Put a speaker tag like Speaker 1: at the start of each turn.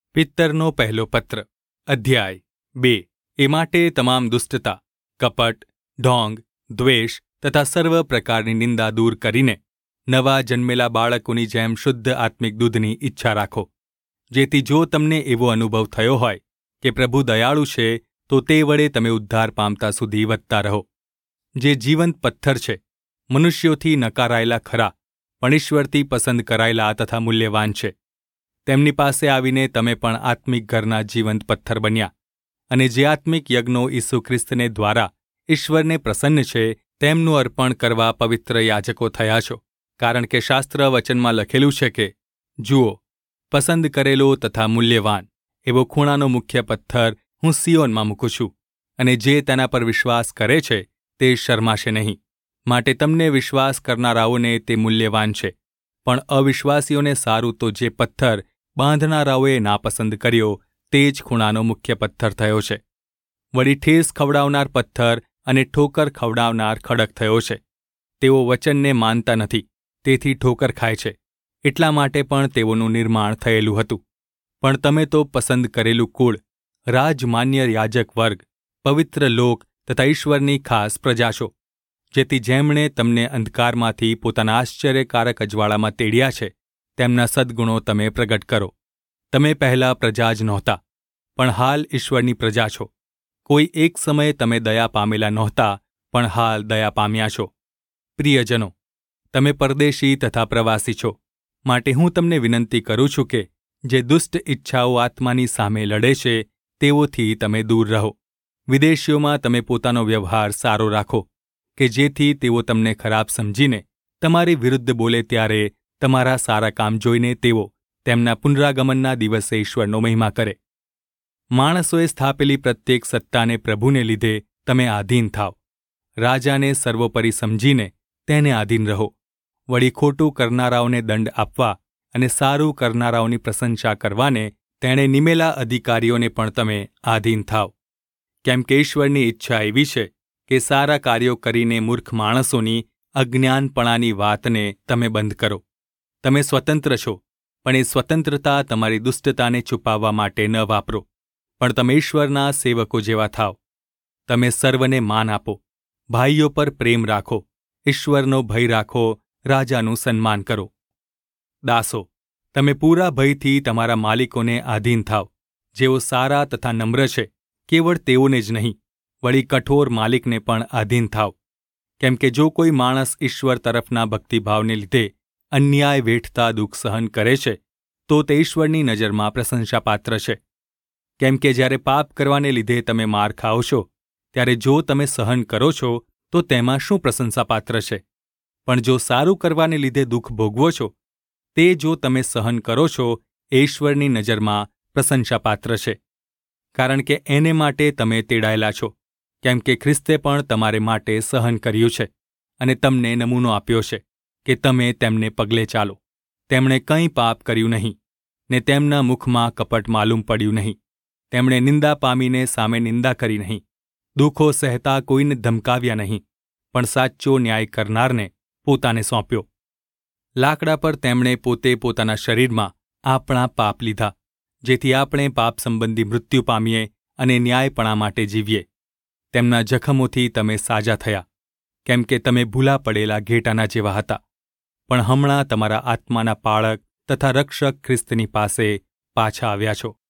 Speaker 1: પિત્તરનો પહેલો પત્ર અધ્યાય 2 એ માટે તમામ દુષ્ટતા, કપટ, ઢોંગ, દ્વેષ તથા સર્વ પ્રકારની નિંદા દૂર કરીને નવા જન્મેલા બાળકોની જેમ શુદ્ધ આત્મિક દૂધની ઈચ્છા રાખો, જેથી જો તમને એવો અનુભવ થયો હોય કે પ્રભુ દયાળુ છે, તો તે વડે તમે ઉદ્ધાર પામતા સુધી વધતા રહો. જે જીવંત પથ્થર છે, મનુષ્યોથી નકારાયેલા ખરા, પણ ઈશ્વરથી પસંદ કરાયેલા તથા મૂલ્યવાન છે. તેમની પાસે આવીને તમે પણ આત્મિક ઘરના જીવંત પથ્થર બન્યા, અને જે આત્મિક યજ્ઞો ઈસુ ખ્રિસ્તને દ્વારા ઈશ્વરને પ્રસન્ન છે, તેમનું અર્પણ કરવા પવિત્ર યાજકો થયા છો. કારણ કે શાસ્ત્ર વચનમાં લખેલું છે કે, જુઓ, પસંદ કરેલો તથા મૂલ્યવાન એવો ખૂણાનો મુખ્ય પથ્થર હું સિયોનમાં મૂકું છું, અને જે તેના પર વિશ્વાસ કરે છે તે શરમાશે નહીં. માટે તમને વિશ્વાસ કરનારાઓને તે મૂલ્યવાન છે, પણ અવિશ્વાસીઓને સારું તો જે પથ્થર બાંધનારાઓએ નાપસંદ કર્યો તે જ ખૂણાનો મુખ્ય પથ્થર થયો છે. વળી ઠેસ ખવડાવનાર પથ્થર અને ઠોકર ખવડાવનાર ખડક થયો છે. તેઓ વચનને માનતા નથી, તેથી ઠોકર ખાય છે. એટલા માટે પણ તેઓનું નિર્માણ થયેલું હતું. પણ તમે તો પસંદ કરેલું કુળ, રાજમાન્ય યાજક વર્ગ, પવિત્ર લોક તથા ઈશ્વરની ખાસ પ્રજા છો, જેથી જેમણે તમને અંધકારમાંથી પોતાના આશ્ચર્યકારક અજવાળામાં તેડ્યા છે, તેમના સદ્ગુણો તમે પ્રગટ કરો. તમે પહેલાં પ્રજા જ નહોતા, પણ હાલ ઈશ્વરની પ્રજા છો. કોઈ એક સમયે તમે દયા પામેલા નહોતા, પણ હાલ દયા પામ્યા છો. પ્રિયજનો, તમે પરદેશી તથા પ્રવાસી છો, માટે હું તમને વિનંતી કરું છું કે જે દુષ્ટ ઈચ્છાઓ આત્માની સામે લડે છે, તેઓથી તમે દૂર રહો. વિદેશીઓમાં તમે પોતાનો વ્યવહાર સારો રાખો, કે જેથી તેઓ તમને ખરાબ સમજીને તમારી વિરુદ્ધ બોલે ત્યારે તમારા સારા કામ જોઈને તેઓ તેમના પુનરાગમનના દિવસે ઈશ્વરનો મહિમા કરે. માણસોએ સ્થાપેલી પ્રત્યેક સત્તાને પ્રભુને લીધે તમે આધીન થાવ. રાજાને સર્વોપરી સમજીને તેને આધીન રહો. વળી ખોટું કરનારાઓને દંડ આપવા અને સારું કરનારાઓની પ્રશંસા કરવાને તેણે નિમેલા અધિકારીઓને પણ તમે આધીન થાવ. કેમ કે ઈશ્વરની ઈચ્છા એવી છે કે સારા કાર્યો કરીને મૂર્ખ માણસોની અજ્ઞાનપણાની વાતને તમે બંધ કરો. તમે સ્વતંત્ર છો, પણ એ સ્વતંત્રતા તમારી દુષ્ટતાને છુપાવવા માટે ન વાપરો, પણ તમે ઈશ્વરના સેવકો જેવા થાવ. તમે સર્વને માન આપો, ભાઈઓ પર પ્રેમ રાખો, ઈશ્વરનો ભય રાખો, રાજાનું સન્માન કરો. દાસો, તમે પૂરા ભયથી તમારા માલિકોને આધીન થાવ, જેઓ સારા તથા નમ્ર છે. કેવળ તેઓને જ નહીં, વળી કઠોર માલિકને પણ આધીન થાવ. કેમ કે જો કોઈ માણસ ઈશ્વર તરફના ભક્તિભાવને લીધે અન્યાય વેઠતા દુઃખ સહન કરે છે, તો તે ઈશ્વરની નજરમાં પ્રશંસાપાત્ર છે. કેમ કે જ્યારે પાપ કરવાને લીધે તમે માર ખાઓ છો, ત્યારે જો તમે સહન કરો છો, તો તેમાં શું પ્રશંસાપાત્ર છે? પણ જો સારું કરવાને લીધે દુઃખ ભોગવો છો, તે જો તમે સહન કરો છો, એ ઈશ્વરની નજરમાં પ્રશંસાપાત્ર છે. કારણ કે એને માટે તમે તેડાયેલા છો, કેમ કે ખ્રિસ્તે પણ તમારે માટે સહન કર્યું છે, અને તમને નમૂનો આપ્યો છે કે તમે તેમને પગલે ચાલો. તેમણે કંઈ પાપ કર્યું નહીં, ને તેમના મુખમાં કપટ માલુમ પડ્યું નહીં. તેમણે નિંદા પામીને સામે નિંદા કરી નહીં, દુઃખો સહેતા કોઈને ધમકાવ્યા નહીં, પણ સાચો ન્યાય કરનારને પોતાને સોંપ્યો. લાકડા પર તેમણે પોતે પોતાના શરીરમાં આપણા પાપ લીધા, જેથી આપણે પાપ સંબંધી મૃત્યુ પામીએ અને ન્યાયપણા માટે જીવીએ. તેમના જખમોથી તમે સાજા થયા, કેમ કે તમે ભૂલા પડેલા ઘેટાના જેવા હતા, પણ હમણાં તમારા આત્માના પાળક તથા રક્ષક ખ્રિસ્તની પાસે પાછા આવ્યા છો.